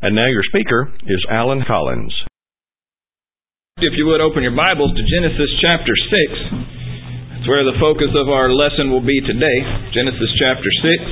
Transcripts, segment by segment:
And now your speaker is Alan Collins. If you would open your Bibles to Genesis chapter 6. That's where the focus of our lesson will be today. Genesis chapter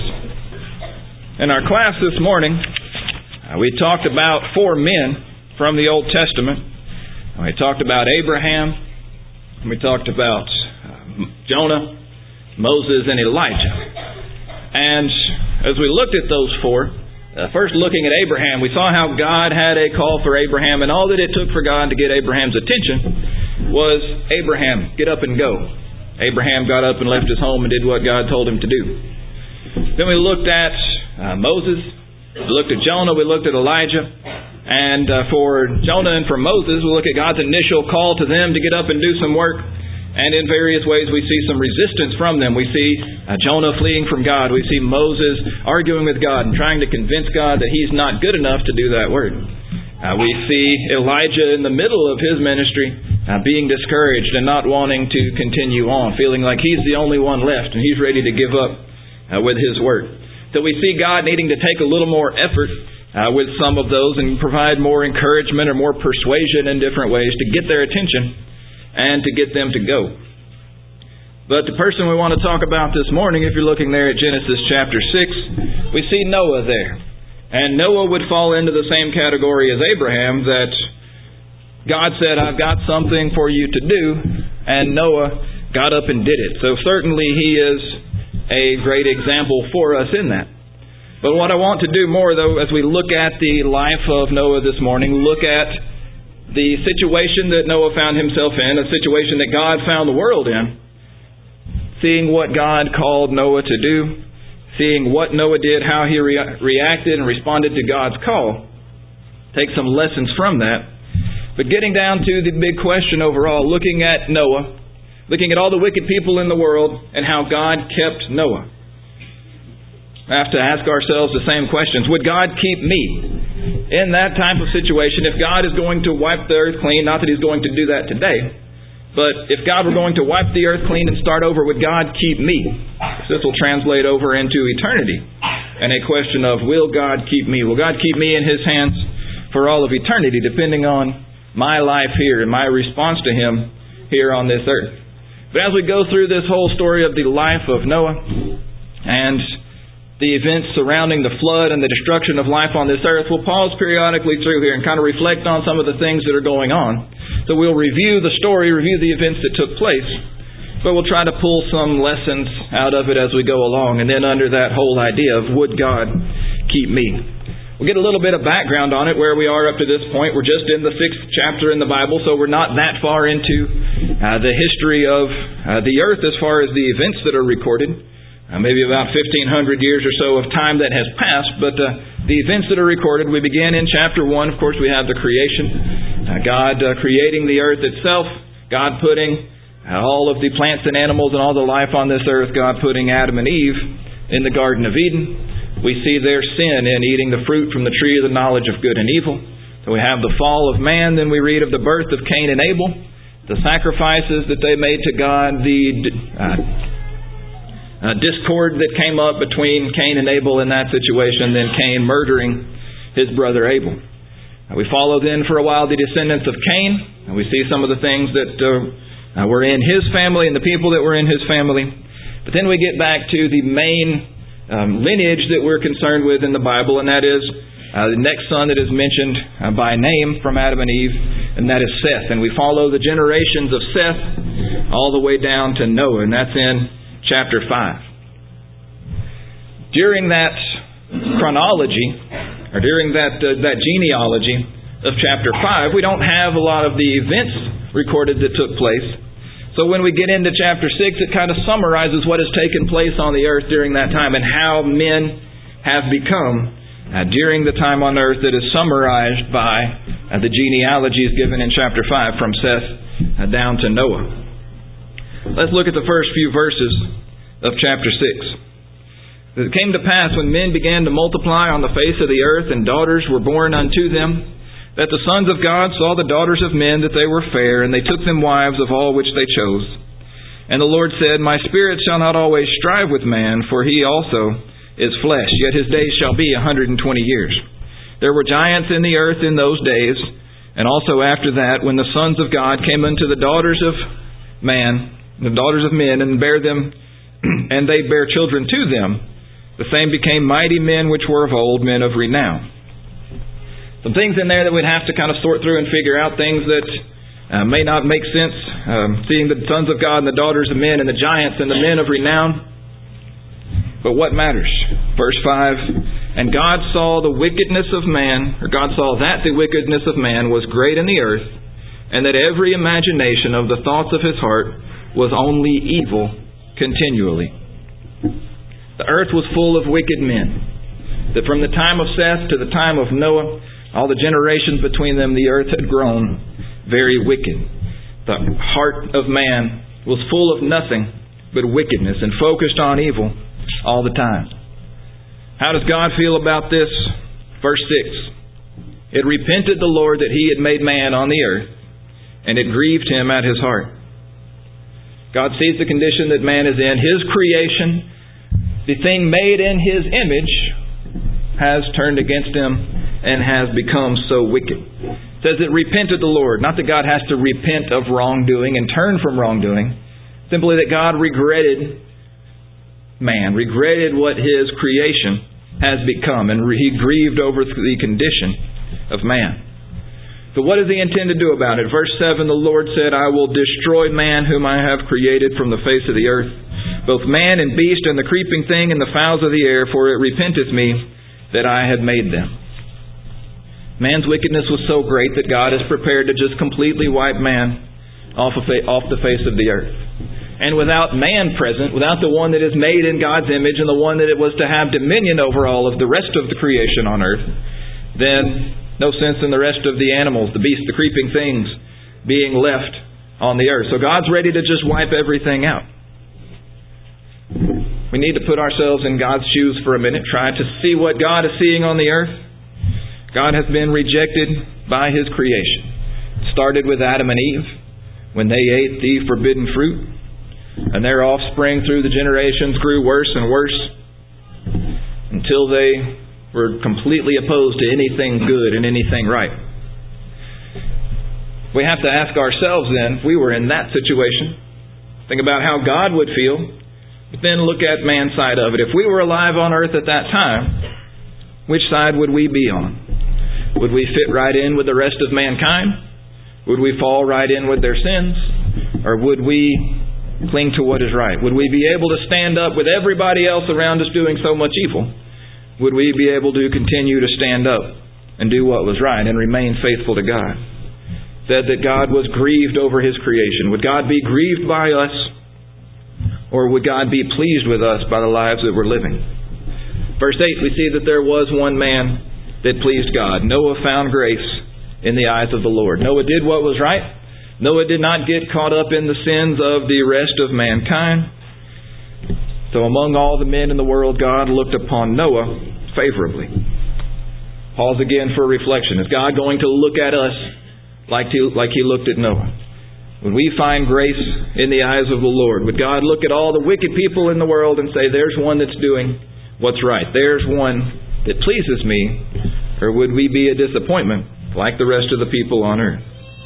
6. In our class this morning, we talked about four men from the Old Testament. We talked about Abraham. We talked about Jonah, Moses, and Elijah. And as we looked at those four, first looking at Abraham, we saw how God had a call for Abraham, and all that it took for God to get Abraham's attention was, Abraham, get up and go. Abraham got up and left his home and did what God told him to do. Then we looked at Moses, we looked at Jonah, we looked at Elijah, and for Jonah and for Moses, we look at God's initial call to them to get up and do some work. And in various ways we see some resistance from them. We see Jonah fleeing from God. We see Moses arguing with God and trying to convince God that he's not good enough to do that work. We see Elijah in the middle of his ministry being discouraged and not wanting to continue on, feeling like he's the only one left and he's ready to give up with his work. So we see God needing to take a little more effort with some of those and provide more encouragement or more persuasion in different ways to get their attention and to get them to go. But the person we want to talk about this morning, if you're looking there at Genesis chapter 6, we see Noah there. And Noah would fall into the same category as Abraham, that God said, I've got something for you to do, and Noah got up and did it. So certainly he is a great example for us in that. But what I want to do more, though, as we look at the life of Noah this morning, look at the situation that Noah found himself in, a situation that God found the world in, seeing what God called Noah to do, seeing what Noah did, how he reacted and responded to God's call. Take some lessons from that. But getting down to the big question overall, looking at Noah, looking at all the wicked people in the world and how God kept Noah. We have to ask ourselves the same questions. Would God keep me in that type of situation? If God is going to wipe the earth clean, not that He's going to do that today, but if God were going to wipe the earth clean and start over, would God keep me? This will translate over into eternity. And a question of, will God keep me? Will God keep me in His hands for all of eternity, depending on my life here and my response to Him here on this earth? But as we go through this whole story of the life of Noah and the events surrounding the flood and the destruction of life on this earth, we'll pause periodically through here and kind of reflect on some of the things that are going on. So we'll review the story, review the events that took place, but we'll try to pull some lessons out of it as we go along. And then under that whole idea of, would God keep me? We'll get a little bit of background on it, where we are up to this point. We're just in the 6th chapter in the Bible, so we're not that far into the history of the earth as far as the events that are recorded. Maybe about 1,500 years or so of time that has passed, but the events that are recorded, we begin in chapter 1. Of course, we have the creation. God creating the earth itself. God putting all of the plants and animals and all the life on this earth. God putting Adam and Eve in the Garden of Eden. We see their sin in eating the fruit from the tree of the knowledge of good and evil. So we have the fall of man. Then we read of the birth of Cain and Abel, the sacrifices that they made to God, the discord that came up between Cain and Abel in that situation, then Cain murdering his brother Abel. We follow then for a while the descendants of Cain, and we see some of the things that were in his family and the people that were in his family. But then we get back to the main lineage that we're concerned with in the Bible, and that is the next son that is mentioned by name from Adam and Eve, and that is Seth. And we follow the generations of Seth all the way down to Noah, and that's in chapter 5. During that chronology, or during that genealogy of chapter 5, we don't have a lot of the events recorded that took place. So when we get into chapter 6, it kind of summarizes what has taken place on the earth during that time and how men have become during the time on earth that is summarized by the genealogies given in chapter 5 from Seth down to Noah. Let's look at the first few verses of chapter 6. It came to pass when men began to multiply on the face of the earth, and daughters were born unto them, that the sons of God saw the daughters of men that they were fair, and they took them wives of all which they chose. And the Lord said, My spirit shall not always strive with man, for he also is flesh, yet his days shall be 120 years. There were giants in the earth in those days, and also after that, when the sons of God came unto the daughters of man, the daughters of men, and bear them, and they bare children to them, the same became mighty men which were of old, men of renown. Some things in there that we'd have to kind of sort through and figure out, things that may not make sense, seeing the sons of God and the daughters of men and the giants and the men of renown. But what matters? Verse 5, and God saw the wickedness of man, or God saw that the wickedness of man was great in the earth, and that every imagination of the thoughts of his heart was only evil continually. The earth was full of wicked men. That from the time of Seth to the time of Noah, all the generations between them, the earth had grown very wicked. The heart of man was full of nothing but wickedness and focused on evil all the time. How does God feel about this? Verse 6. It repented the Lord that He had made man on the earth, and it grieved Him at His heart. God sees the condition that man is in. His creation, the thing made in His image, has turned against Him and has become so wicked. It says it repented the Lord. Not that God has to repent of wrongdoing and turn from wrongdoing. Simply that God regretted man, regretted what His creation has become, and He grieved over the condition of man. So what does He intend to do about it? Verse 7, the Lord said, I will destroy man whom I have created from the face of the earth, both man and beast and the creeping thing and the fowls of the air, for it repenteth me that I had made them. Man's wickedness was so great that God is prepared to just completely wipe man off the face of the earth. And without man present, without the one that is made in God's image and the one that it was to have dominion over all of the rest of the creation on earth, then no sense in the rest of the animals, the beasts, the creeping things being left on the earth. So God's ready to just wipe everything out. We need to put ourselves in God's shoes for a minute, try to see what God is seeing on the earth. God has been rejected by His creation. It started with Adam and Eve when they ate the forbidden fruit. And their offspring through the generations grew worse and worse until they were completely opposed to anything good and anything right. We have to ask ourselves then, if we were in that situation, think about how God would feel, but then look at man's side of it. If we were alive on earth at that time, which side would we be on? Would we fit right in with the rest of mankind? Would we fall right in with their sins? Or would we cling to what is right? Would we be able to stand up with everybody else around us doing so much evil? Would we be able to continue to stand up and do what was right and remain faithful to God? It said that God was grieved over His creation. Would God be grieved by us? Or would God be pleased with us by the lives that we're living? Verse 8, we see that there was one man that pleased God. Noah found grace in the eyes of the Lord. Noah did what was right. Noah did not get caught up in the sins of the rest of mankind. So among all the men in the world, God looked upon Noah favorably. Pause again for reflection. Is God going to look at us like He looked at Noah? Would we find grace in the eyes of the Lord? Would God look at all the wicked people in the world and say, there's one that's doing what's right. There's one that pleases me. Or would we be a disappointment like the rest of the people on earth?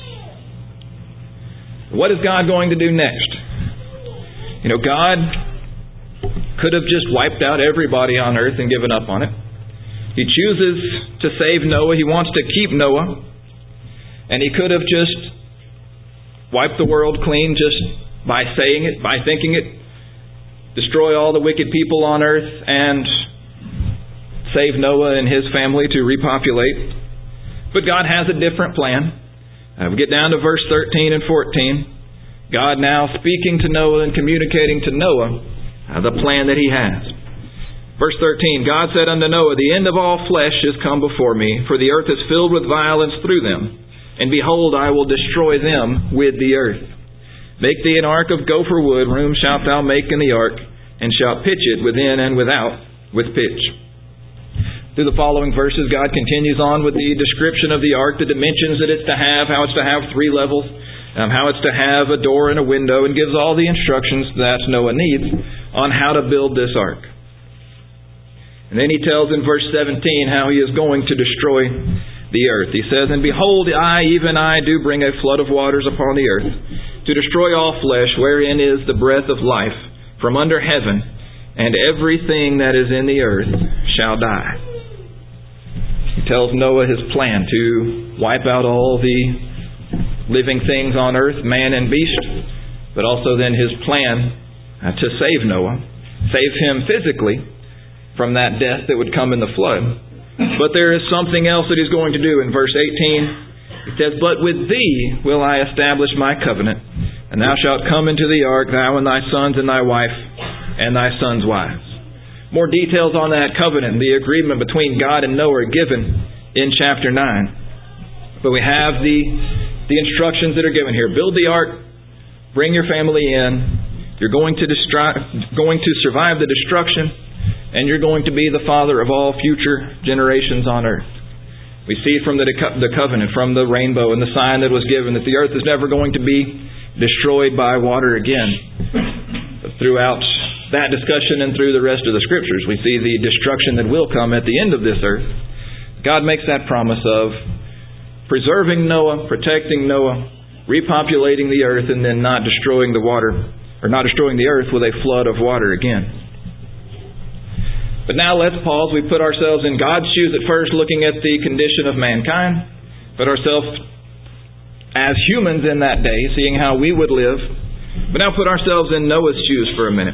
What is God going to do next? God could have just wiped out everybody on earth and given up on it. He chooses to save Noah. He wants to keep Noah. And He could have just wiped the world clean just by saying it, by thinking it. Destroy all the wicked people on earth and save Noah and his family to repopulate. But God has a different plan. We get down to verse 13 and 14. God now speaking to Noah and communicating to Noah the plan that He has. Verse 13, God said unto Noah, the end of all flesh is come before me, for the earth is filled with violence through them. And behold, I will destroy them with the earth. Make thee an ark of gopher wood, wherein shalt thou make in the ark, and shalt pitch it within and without with pitch. Through the following verses, God continues on with the description of the ark, the dimensions that it's to have, how it's to have 3 levels, how it's to have a door and a window, and gives all the instructions that Noah needs on how to build this ark. And then he tells in verse 17 how he is going to destroy the earth. He says, "And behold, even I, do bring a flood of waters upon the earth, to destroy all flesh, wherein is the breath of life, from under heaven, and everything that is in the earth shall die." He tells Noah his plan to wipe out all the living things on earth, man and beast, but also then his plan to save Noah, save him physically from that death that would come in the flood. But there is something else that he's going to do. In verse 18, it says, "But with thee will I establish my covenant, and thou shalt come into the ark, thou and thy sons and thy wife and thy sons' wives." More details on that covenant, the agreement between God and Noah, are given in chapter 9. But we have the instructions that are given here. Build the ark, bring your family in, you're going to survive the destruction, and you're going to be the father of all future generations on earth. We see from the covenant, from the rainbow and the sign that was given, that the earth is never going to be destroyed by water again. But throughout that discussion and through the rest of the Scriptures, we see the destruction that will come at the end of this earth. God makes that promise of preserving Noah, protecting Noah, repopulating the earth, and then not destroying the earth with a flood of water again. But now let's pause. We put ourselves in God's shoes at first, looking at the condition of mankind. Put ourselves as humans in that day, seeing how we would live. But now put ourselves in Noah's shoes for a minute.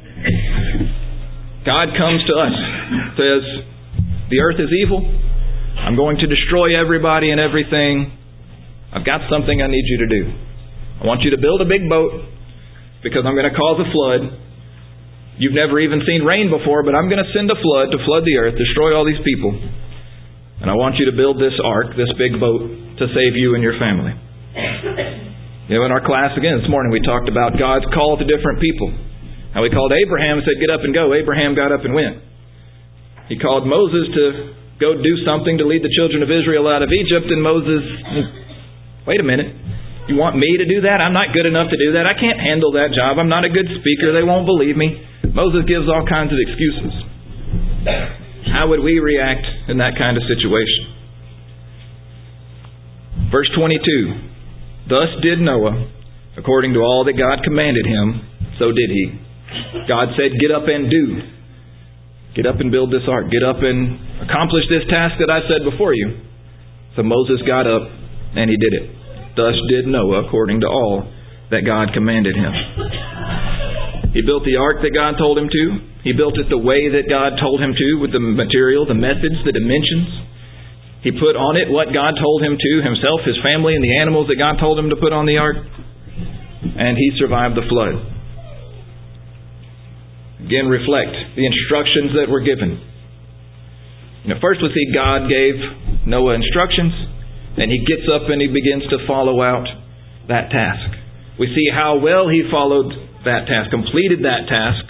God comes to us, says, "The earth is evil. I'm going to destroy everybody and everything. I've got something I need you to do. I want you to build a big boat, because I'm going to cause a flood. You've never even seen rain before, but I'm going to send a flood to flood the earth, destroy all these people. And I want you to build this ark, this big boat, to save you and your family." In our class again this morning, we talked about God's call to different people. How He called Abraham and said, "Get up and go." Abraham got up and went. He called Moses to go do something to lead the children of Israel out of Egypt, and Moses, "Wait a minute. You want me to do that? I'm not good enough to do that. I can't handle that job. I'm not a good speaker. They won't believe me." Moses gives all kinds of excuses. How would we react in that kind of situation? Verse 22, "Thus did Noah, according to all that God commanded him, so did he." God said, "Get up and do. Get up and build this ark. Get up and accomplish this task that I said before you." So Moses got up and he did it. Thus did Noah, according to all that God commanded him. He built the ark that God told him to. He built it the way that God told him to, with the material, the methods, the dimensions. He put on it what God told him to, himself, his family, and the animals that God told him to put on the ark. And he survived the flood. Again, reflect the instructions that were given. First we see God gave Noah instructions, and he gets up and he begins to follow out that task. We see how well he followed that task, completed that task,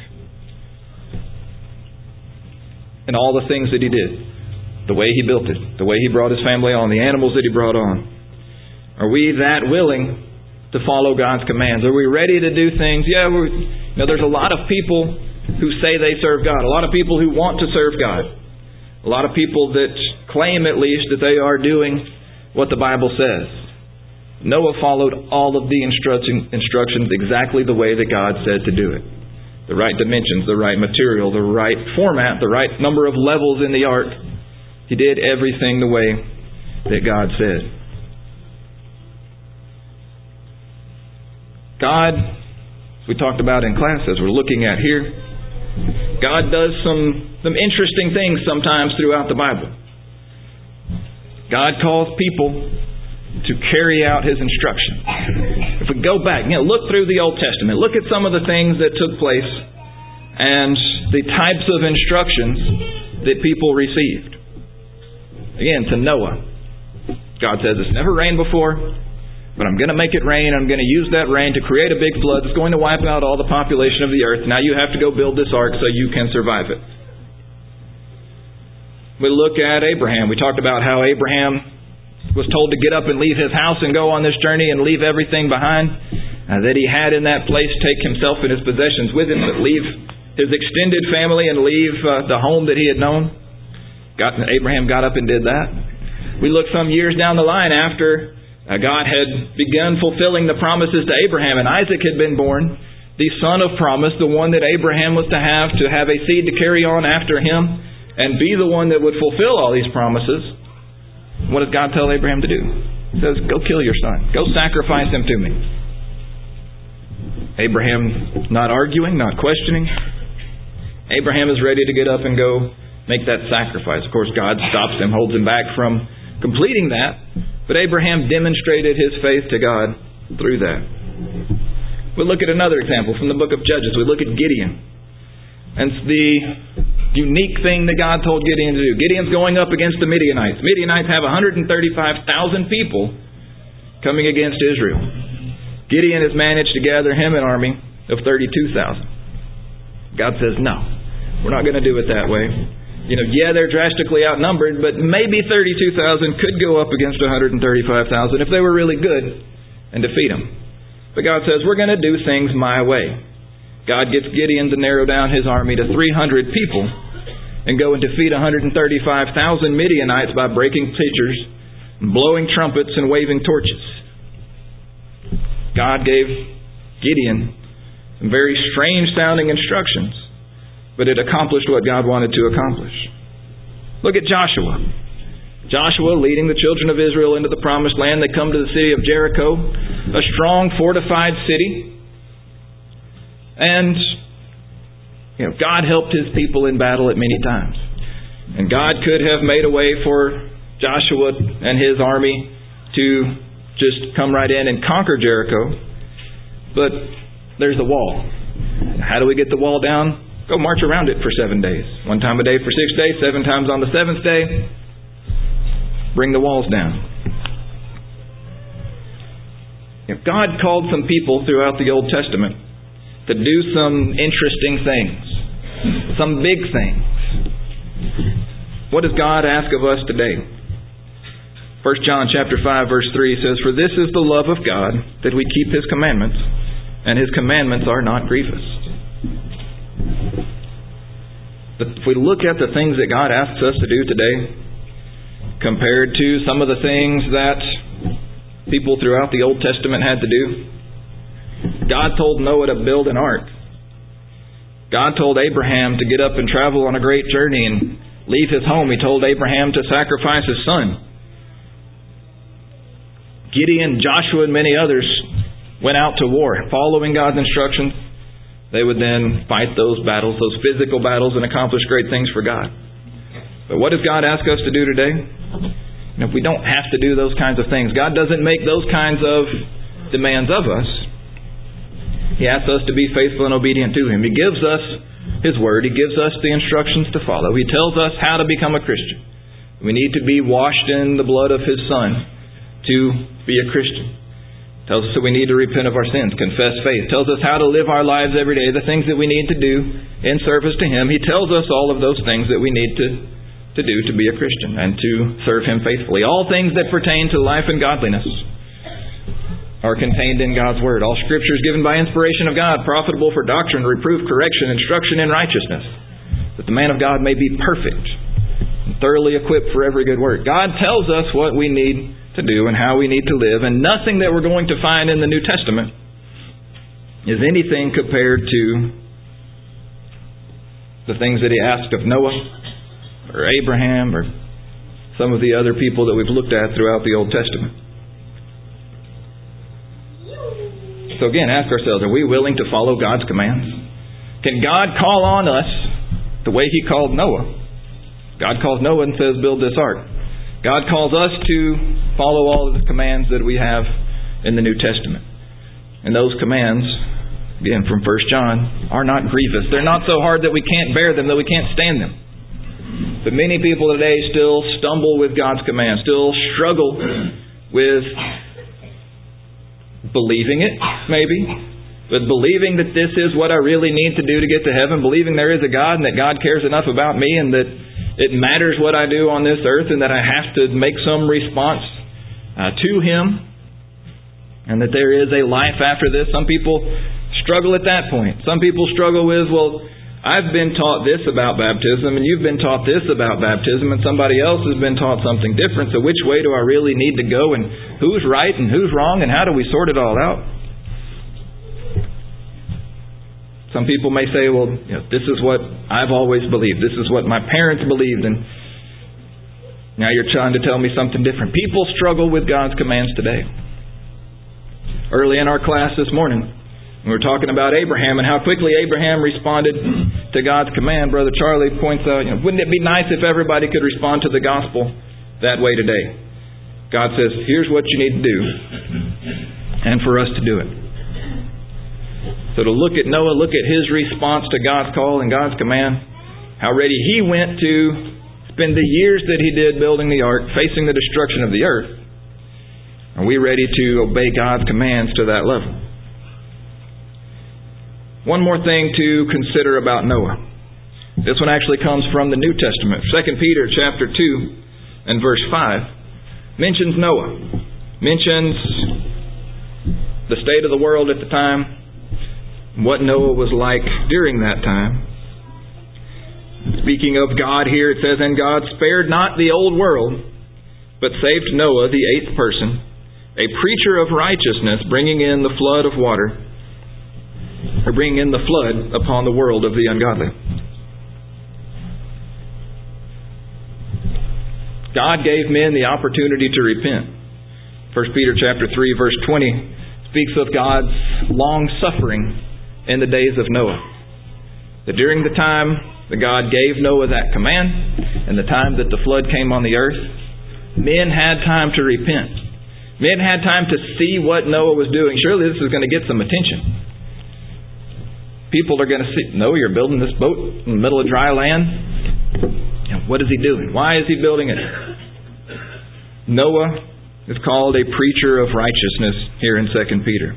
and all the things that he did. The way he built it, the way he brought his family on, the animals that he brought on. Are we that willing to follow God's commands? Are we ready to do things? There's a lot of people who say they serve God. A lot of people who want to serve God. A lot of people that claim, at least, that they are doing what the Bible says. Noah followed all of the instructions exactly the way that God said to do it. The right dimensions, the right material, the right format, the right number of levels in the ark. He did everything the way that God said. God, as we talked about in class, as we're looking at here, God does some interesting things sometimes throughout the Bible. God calls people to carry out His instruction. If we go back, look through the Old Testament, look at some of the things that took place and the types of instructions that people received. Again, to Noah, God says, "It's never rained before, but I'm going to make it rain. I'm going to use that rain to create a big flood that's going to wipe out all the population of the earth. Now you have to go build this ark so you can survive it." We look at Abraham. We talked about how Abraham was told to get up and leave his house and go on this journey and leave everything behind that he had in that place, take himself and his possessions with him, but leave his extended family and leave the home that he had known. Abraham got up and did that. We look some years down the line after God had begun fulfilling the promises to Abraham, and Isaac had been born, the son of promise, the one that Abraham was to have a seed to carry on after him and be the one that would fulfill all these promises. What does God tell Abraham to do? He says, go kill your son. Go sacrifice him to me. Abraham not arguing, not questioning. Abraham is ready to get up and go make that sacrifice. Of course, God stops him, holds him back from completing that. But Abraham demonstrated his faith to God through that. We'll look at another example from the book of Judges. We look at Gideon. And it's the unique thing that God told Gideon to do. Gideon's going up against the Midianites. Midianites have 135,000 people coming against Israel. Gideon has managed to gather him an army of 32,000. God says, no, we're not going to do it that way. They're drastically outnumbered, but maybe 32,000 could go up against 135,000 if they were really good and defeat them. But God says, we're going to do things my way. God gets Gideon to narrow down his army to 300 people and go and defeat 135,000 Midianites by breaking pitchers, blowing trumpets, and waving torches. God gave Gideon some very strange sounding instructions, but it accomplished what God wanted to accomplish. Look at Joshua. Joshua leading the children of Israel into the promised land. They come to the city of Jericho, a strong, fortified city. And God helped His people in battle at many times. And God could have made a way for Joshua and his army to just come right in and conquer Jericho. But there's a wall. How do we get the wall down? Go march around it for 7 days. 1 time a day for 6 days, 7 times on the 7th day. Bring the walls down. God called some people throughout the Old Testament to do some interesting things. Some big things. What does God ask of us today? 1 John chapter 5 verse 3 says, "For this is the love of God, that we keep His commandments, and His commandments are not grievous." But if we look at the things that God asks us to do today, compared to some of the things that people throughout the Old Testament had to do, God told Noah to build an ark. God told Abraham to get up and travel on a great journey and leave his home. He told Abraham to sacrifice his son. Gideon, Joshua, and many others went out to war. Following God's instructions, they would then fight those battles, those physical battles, and accomplish great things for God. But what does God ask us to do today? If we don't have to do those kinds of things, God doesn't make those kinds of demands of us. He asks us to be faithful and obedient to Him. He gives us His Word. He gives us the instructions to follow. He tells us how to become a Christian. We need to be washed in the blood of His Son to be a Christian. He tells us that we need to repent of our sins, confess faith. He tells us how to live our lives every day, the things that we need to do in service to Him. He tells us all of those things that we need to do to be a Christian and to serve Him faithfully. All things that pertain to life and godliness are contained in God's Word. All Scripture is given by inspiration of God, profitable for doctrine, reproof, correction, instruction in righteousness, that the man of God may be perfect and thoroughly equipped for every good work. God tells us what we need to do and how we need to live, and nothing that we're going to find in the New Testament is anything compared to the things that He asked of Noah or Abraham or some of the other people that we've looked at throughout the Old Testament. So again, ask ourselves, are we willing to follow God's commands? Can God call on us the way He called Noah? God calls Noah and says, build this ark. God calls us to follow all of the commands that we have in the New Testament. And those commands, again from 1 John, are not grievous. They're not so hard that we can't bear them, that we can't stand them. But many people today still stumble with God's commands, still struggle with believing it, maybe, but believing that this is what I really need to do to get to heaven, believing there is a God and that God cares enough about me and that it matters what I do on this earth and that I have to make some response to Him and that there is a life after this. Some people struggle at that point. Some people struggle with, well, I've been taught this about baptism, and you've been taught this about baptism, and somebody else has been taught something different. So which way do I really need to go, and who's right and who's wrong, and how do we sort it all out? Some people may say, well, this is what I've always believed. This is what my parents believed, and now you're trying to tell me something different. People struggle with God's commands today. Early in our class this morning, we were talking about Abraham and how quickly Abraham responded to God's command. Brother Charlie points out, wouldn't it be nice if everybody could respond to the gospel that way today? God says, here's what you need to do, and for us to do it. So to look at Noah, look at his response to God's call and God's command, how ready he went to spend the years that he did building the ark, facing the destruction of the earth. Are we ready to obey God's commands to that level? One more thing to consider about Noah. This one actually comes from the New Testament. 2 Peter chapter 2 and verse 5 mentions Noah. Mentions the state of the world at the time, what Noah was like during that time. Speaking of God here, it says, "And God spared not the old world, but saved Noah, the eighth person, a preacher of righteousness, bringing in the flood upon the world of the ungodly." God gave men the opportunity to repent. 1 Peter chapter 3 verse 20 speaks of God's long suffering in the days of Noah. That during the time that God gave Noah that command, and the time that the flood came on the earth, men had time to repent. Men had time to see what Noah was doing. Surely this is going to get some attention. People are going to see, Noah, you're building this boat in the middle of dry land. What is he doing? Why is he building it? Noah is called a preacher of righteousness here in 2 Peter.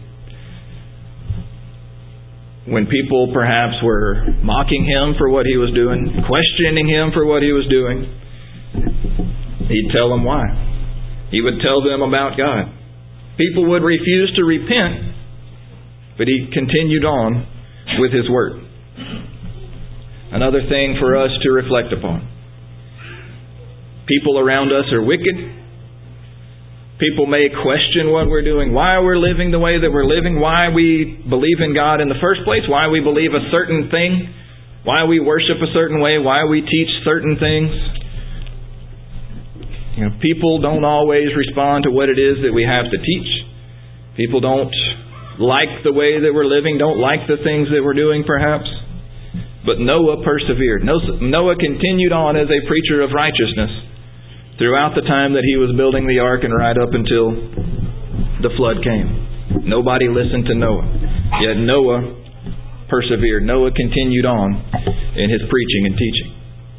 When people perhaps were mocking him for what he was doing, questioning him for what he was doing, he'd tell them why. He would tell them about God. People would refuse to repent, but he continued on with his word. Another thing for us to reflect upon. People around us are wicked. People may question what we're doing, why we're living the way that we're living, why we believe in God in the first place, why we believe a certain thing, why we worship a certain way, why we teach certain things. People don't always respond to what it is that we have to teach. People don't like the way that we're living, don't like the things that we're doing perhaps. But Noah persevered. Noah continued on as a preacher of righteousness throughout the time that he was building the ark and right up until the flood came. Nobody listened to Noah. Yet Noah persevered. Noah continued on in his preaching and teaching.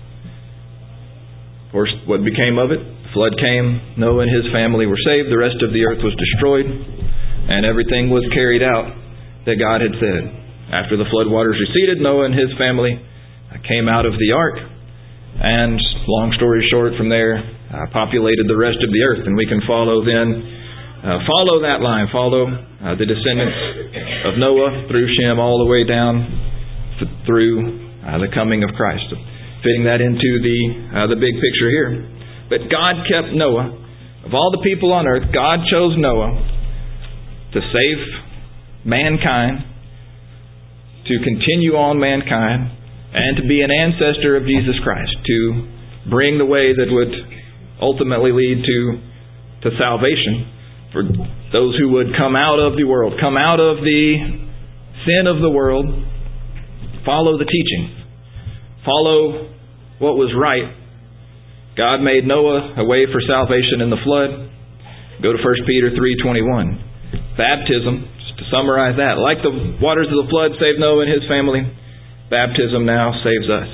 Of course, what became of it? The flood came. Noah and his family were saved. The rest of the earth was destroyed. And everything was carried out that God had said. After the flood waters receded, Noah and his family came out of the ark. And long story short, from there, populated the rest of the earth. And we can follow that line. Follow the descendants of Noah through Shem all the way down through the coming of Christ. Fitting that into the big picture here. But God kept Noah. Of all the people on earth, God chose Noah to save mankind, to continue on mankind, and to be an ancestor of Jesus Christ, to bring the way that would ultimately lead to salvation for those who would come out of the world, come out of the sin of the world, follow the teaching, follow what was right. God made Noah a way for salvation in the flood. Go to 1 Peter 3:21. Baptism, just to summarize that, like the waters of the flood saved Noah and his family, baptism now saves us.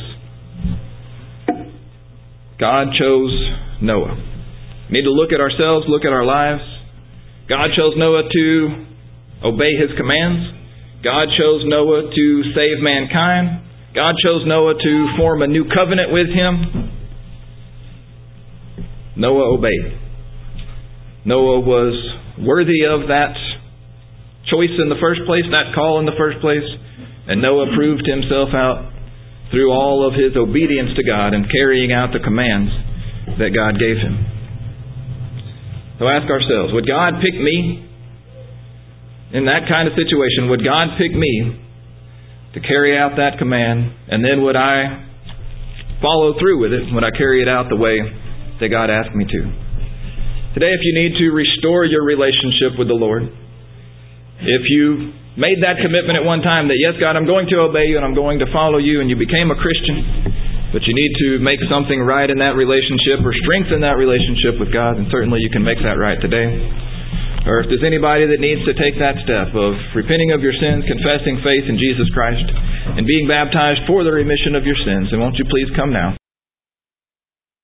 God chose Noah. We need to look at ourselves, look at our lives. God chose Noah to obey His commands. God chose Noah to save mankind. God chose Noah to form a new covenant with him. Noah obeyed. Noah was worthy of that choice in the first place, that call in the first place. And Noah proved himself out through all of his obedience to God and carrying out the commands that God gave him. So ask ourselves, would God pick me in that kind of situation? Would God pick me to carry out that command? And then would I follow through with it? Would I carry it out the way that God asked me to? Today, if you need to restore your relationship with the Lord, if you made that commitment at one time that, yes, God, I'm going to obey you and I'm going to follow you, and you became a Christian, but you need to make something right in that relationship or strengthen that relationship with God, and certainly you can make that right today. Or if there's anybody that needs to take that step of repenting of your sins, confessing faith in Jesus Christ, and being baptized for the remission of your sins, then won't you please come now?